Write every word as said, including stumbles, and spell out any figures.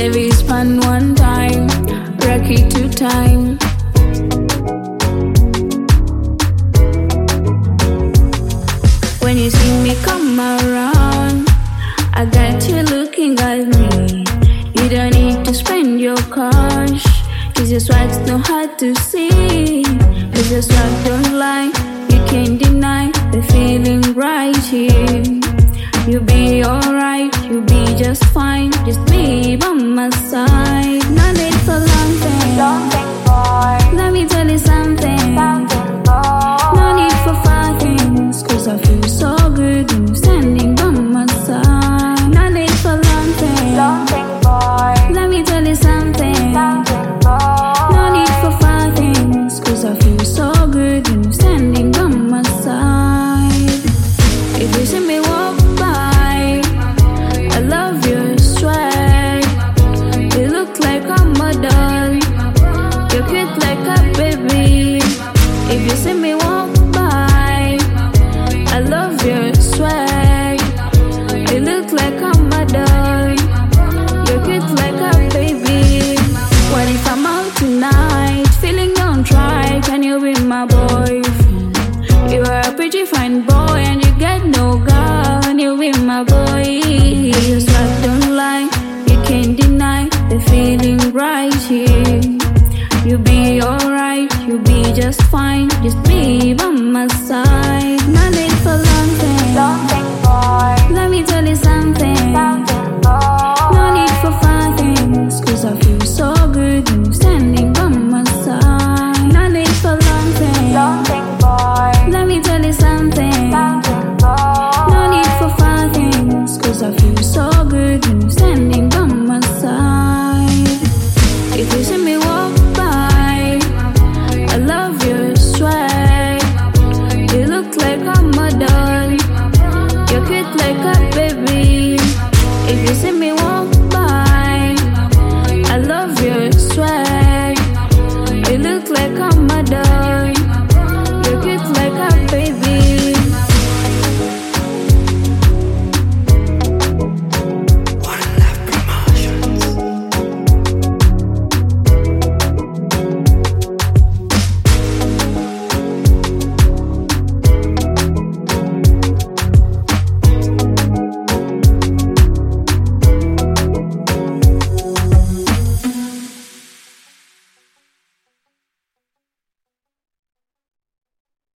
Levi span one time, Rocky two time. When you see me come around, I got you looking at me. You don't need to spend your cash, cause your swag's not hard to see. Cause your swag don't lie, you can't deny the feeling right here. You'll be alright, you'll be just fine. Just be by my side. No need for long thing, Long thing, boy. let me tell you something. Something, boy. No need for far things, cause I feel so good when you're standing by my side. No need for long thing, Long thing, boy. let me tell you something. Something, boy. No need for far things, cause I feel so good when you're standing by my side. If you see me walk by, I love your swag. You look like a model, you're cute like a baby. If you see me walk by, I love your swag. You look like a model, you're cute like a baby. What if I'm out tonight, feeling on try? Can you be my boyfriend? You are a pretty fine boy and you get no girl. Can you be my boy? Your swag don't lie, you can't deny the feeling right here. You'll be alright, you'll be just fine. Just be by my side. No need for long thing, Long thing, boy. let me tell you something. Something, boy. No need for far things, cause I feel so good when you're standing by my side. No need for long thing, Long thing, boy. let me tell you something. Something, boy. No need for far things, cause I feel so good when you're standing by my side. If you see me walk by, I love your swag. You look like a model, you're cute like a baby.